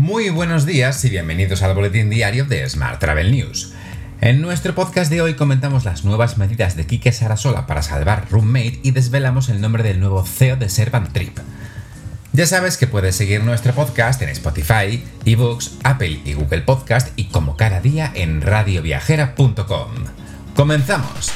Muy buenos días y bienvenidos al boletín diario de Smart Travel News. En nuestro podcast de hoy comentamos las nuevas medidas de Quique Sarasola para salvar Roommate y desvelamos el nombre del nuevo CEO de Servant-Trip. Ya sabes que puedes seguir nuestro podcast en Spotify, eBooks, Apple y Google Podcast y como cada día en radioviajera.com. ¡Comenzamos!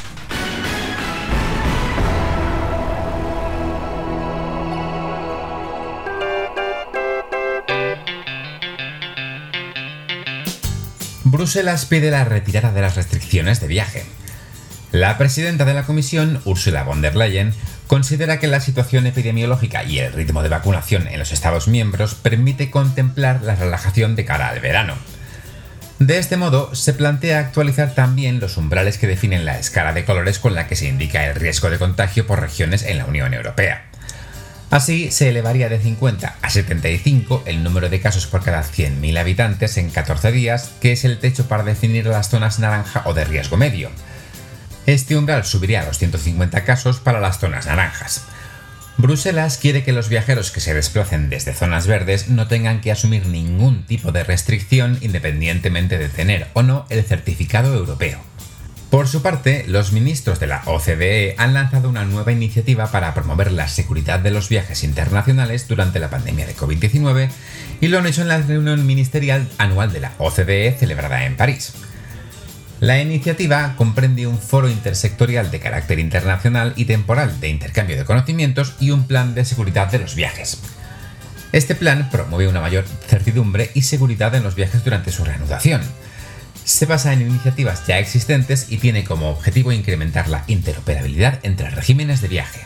Bruselas pide la retirada de las restricciones de viaje. La presidenta de la Comisión, Ursula von der Leyen, considera que la situación epidemiológica y el ritmo de vacunación en los Estados miembros permite contemplar la relajación de cara al verano. De este modo, se plantea actualizar también los umbrales que definen la escala de colores con la que se indica el riesgo de contagio por regiones en la Unión Europea. Así, se elevaría de 50 a 75 el número de casos por cada 100.000 habitantes en 14 días, que es el techo para definir las zonas naranja o de riesgo medio. Este umbral subiría a los 150 casos para las zonas naranjas. Bruselas quiere que los viajeros que se desplacen desde zonas verdes no tengan que asumir ningún tipo de restricción independientemente de tener o no el certificado europeo. Por su parte, los ministros de la OCDE han lanzado una nueva iniciativa para promover la seguridad de los viajes internacionales durante la pandemia de COVID-19 y lo han hecho en la reunión ministerial anual de la OCDE celebrada en París. La iniciativa comprende un foro intersectorial de carácter internacional y temporal de intercambio de conocimientos y un plan de seguridad de los viajes. Este plan promueve una mayor certidumbre y seguridad en los viajes durante su reanudación. Se basa en iniciativas ya existentes y tiene como objetivo incrementar la interoperabilidad entre regímenes de viaje.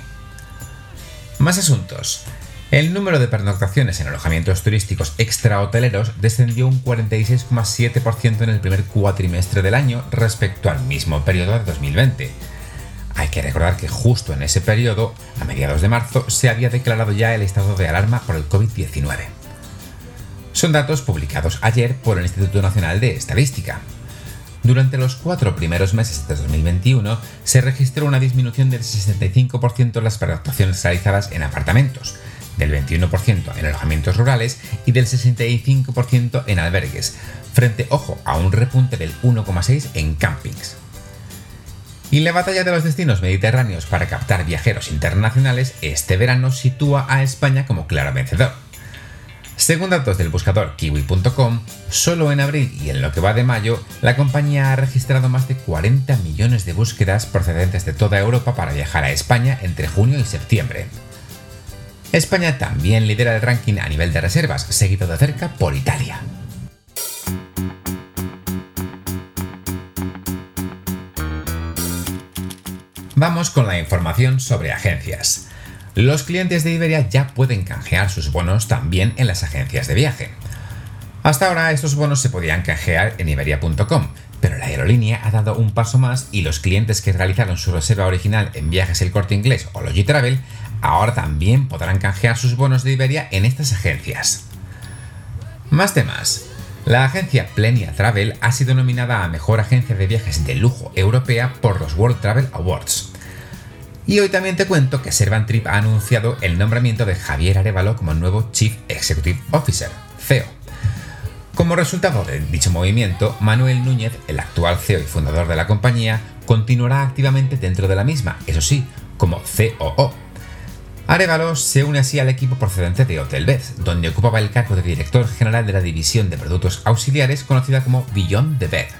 Más asuntos. El número de pernoctaciones en alojamientos turísticos extrahoteleros descendió un 46,7% en el primer cuatrimestre del año respecto al mismo periodo de 2020. Hay que recordar que justo en ese periodo, a mediados de marzo, se había declarado ya el estado de alarma por el COVID-19. Son datos publicados ayer por el Instituto Nacional de Estadística. Durante los 4 primeros meses de 2021 se registró una disminución del 65% en las pernoctaciones realizadas en apartamentos, del 21% en alojamientos rurales y del 65% en albergues, frente, a un repunte del 1,6% en campings. Y la batalla de los destinos mediterráneos para captar viajeros internacionales este verano sitúa a España como claro vencedor. Según datos del buscador kiwi.com, solo en abril y en lo que va de mayo, la compañía ha registrado más de 40 millones de búsquedas procedentes de toda Europa para viajar a España entre junio y septiembre. España también lidera el ranking a nivel de reservas, seguido de cerca por Italia. Vamos con la información sobre agencias. Los clientes de Iberia ya pueden canjear sus bonos también en las agencias de viaje. Hasta ahora estos bonos se podían canjear en iberia.com, pero la aerolínea ha dado un paso más y los clientes que realizaron su reserva original en Viajes El Corte Inglés o Logitravel ahora también podrán canjear sus bonos de Iberia en estas agencias. Más temas. La agencia Plenia Travel ha sido nominada a Mejor Agencia de Viajes de Lujo Europea por los World Travel Awards. Y hoy también te cuento que Servant-Trip ha anunciado el nombramiento de Javier Arévalo como nuevo Chief Executive Officer, CEO. Como resultado de dicho movimiento, Manuel Núñez, el actual CEO y fundador de la compañía, continuará activamente dentro de la misma, eso sí, como COO. Arévalo se une así al equipo procedente de Hotelbeds, donde ocupaba el cargo de director general de la división de productos auxiliares conocida como Beyond the Bed.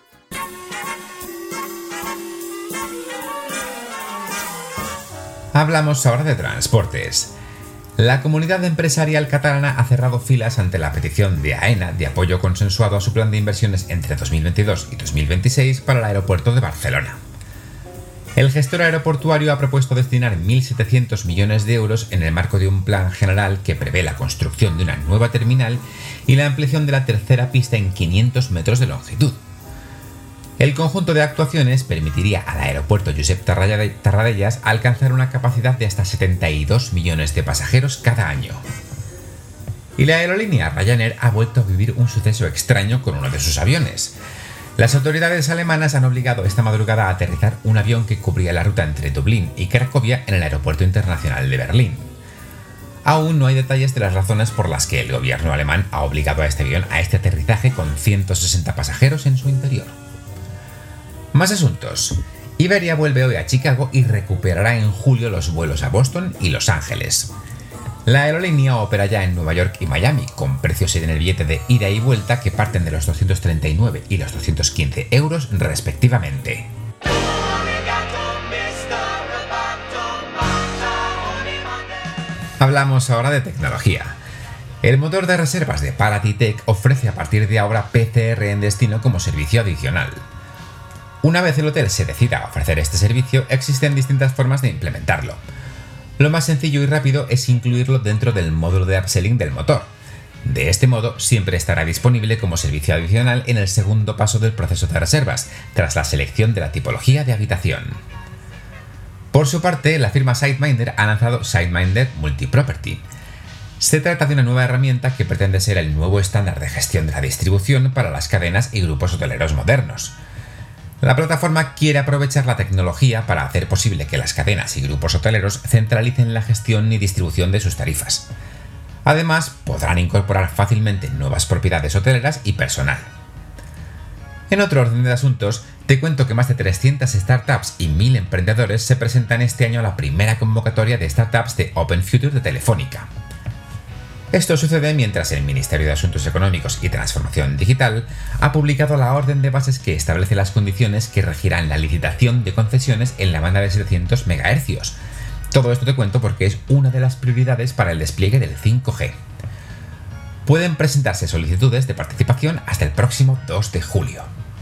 Hablamos ahora de transportes. La comunidad empresarial catalana ha cerrado filas ante la petición de AENA de apoyo consensuado a su plan de inversiones entre 2022 y 2026 para el aeropuerto de Barcelona. El gestor aeroportuario ha propuesto destinar 1.700 millones de euros en el marco de un plan general que prevé la construcción de una nueva terminal y la ampliación de la tercera pista en 500 metros de longitud. El conjunto de actuaciones permitiría al aeropuerto Josep Tarradellas alcanzar una capacidad de hasta 72 millones de pasajeros cada año. Y la aerolínea Ryanair ha vuelto a vivir un suceso extraño con uno de sus aviones. Las autoridades alemanas han obligado esta madrugada a aterrizar un avión que cubría la ruta entre Dublín y Cracovia en el Aeropuerto Internacional de Berlín. Aún no hay detalles de las razones por las que el gobierno alemán ha obligado a este avión a este aterrizaje con 160 pasajeros en su interior. Más asuntos. Iberia vuelve hoy a Chicago y recuperará en julio los vuelos a Boston y Los Ángeles. La aerolínea opera ya en Nueva York y Miami, con precios en el billete de ida y vuelta que parten de los 239 y los 215 euros respectivamente. Hablamos ahora de tecnología. El motor de reservas de Paratitech ofrece a partir de ahora PCR en destino como servicio adicional. Una vez el hotel se decida a ofrecer este servicio, existen distintas formas de implementarlo. Lo más sencillo y rápido es incluirlo dentro del módulo de upselling del motor. De este modo, siempre estará disponible como servicio adicional en el segundo paso del proceso de reservas, tras la selección de la tipología de habitación. Por su parte, la firma SiteMinder ha lanzado SiteMinder Multiproperty. Se trata de una nueva herramienta que pretende ser el nuevo estándar de gestión de la distribución para las cadenas y grupos hoteleros modernos. La plataforma quiere aprovechar la tecnología para hacer posible que las cadenas y grupos hoteleros centralicen la gestión y distribución de sus tarifas. Además, podrán incorporar fácilmente nuevas propiedades hoteleras y personal. En otro orden de asuntos, te cuento que más de 300 startups y 1000 emprendedores se presentan este año a la primera convocatoria de startups de Open Future de Telefónica. Esto sucede mientras el Ministerio de Asuntos Económicos y Transformación Digital ha publicado la orden de bases que establece las condiciones que regirán la licitación de concesiones en la banda de 700 MHz. Todo esto te cuento porque es una de las prioridades para el despliegue del 5G. Pueden presentarse solicitudes de participación hasta el próximo 2 de julio.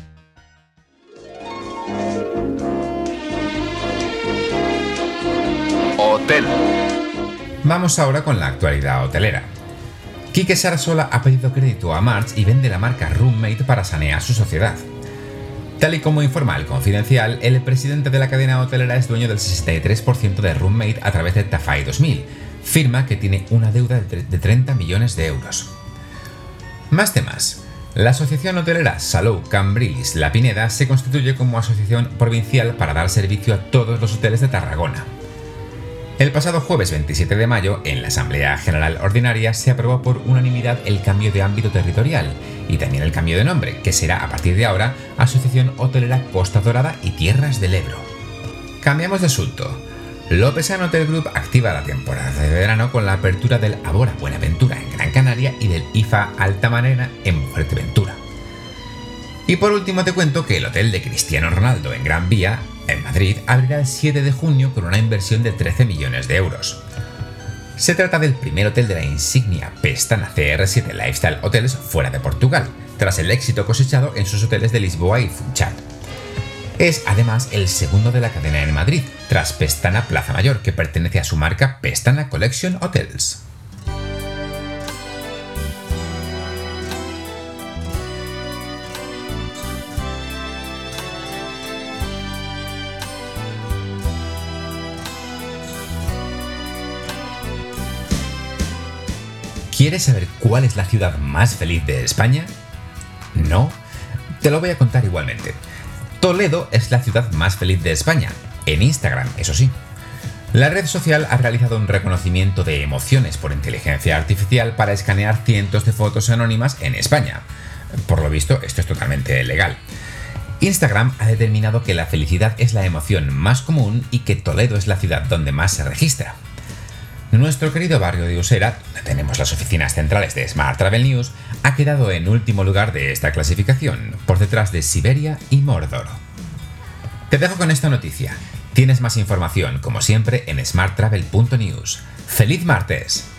Hotel. Vamos ahora con la actualidad hotelera. Quique Sarasola ha pedido crédito a March y vende la marca Roommate para sanear su sociedad. Tal y como informa El Confidencial, el presidente de la cadena hotelera es dueño del 63% de Roommate a través de Tafai 2000, firma que tiene una deuda de 30 millones de euros. Más temas. La asociación hotelera Salou Cambrils La Pineda se constituye como asociación provincial para dar servicio a todos los hoteles de Tarragona. El pasado jueves 27 de mayo, en la Asamblea General Ordinaria, se aprobó por unanimidad el cambio de ámbito territorial y también el cambio de nombre, que será a partir de ahora Asociación Hotelera Costa Dorada y Tierras del Ebro. Cambiamos de asunto. Lopesan Hotel Group activa la temporada de verano con la apertura del Abora Buenaventura en Gran Canaria y del IFA Altamarena en Fuerteventura. Y por último te cuento que el hotel de Cristiano Ronaldo en Gran Vía, en Madrid, abrirá el 7 de junio con una inversión de 13 millones de euros. Se trata del primer hotel de la insignia Pestana CR7 Lifestyle Hotels fuera de Portugal, tras el éxito cosechado en sus hoteles de Lisboa y Funchal. Es además el segundo de la cadena en Madrid, tras Pestana Plaza Mayor, que pertenece a su marca Pestana Collection Hotels. ¿Quieres saber cuál es la ciudad más feliz de España? ¿No? Te lo voy a contar igualmente. Toledo es la ciudad más feliz de España, en Instagram, eso sí. La red social ha realizado un reconocimiento de emociones por inteligencia artificial para escanear cientos de fotos anónimas en España. Por lo visto, esto es totalmente legal. Instagram ha determinado que la felicidad es la emoción más común y que Toledo es la ciudad donde más se registra. Nuestro querido barrio de Usera, donde tenemos las oficinas centrales de Smart Travel News, ha quedado en último lugar de esta clasificación, por detrás de Siberia y Mordor. Te dejo con esta noticia. Tienes más información, como siempre, en smarttravel.news. ¡Feliz martes!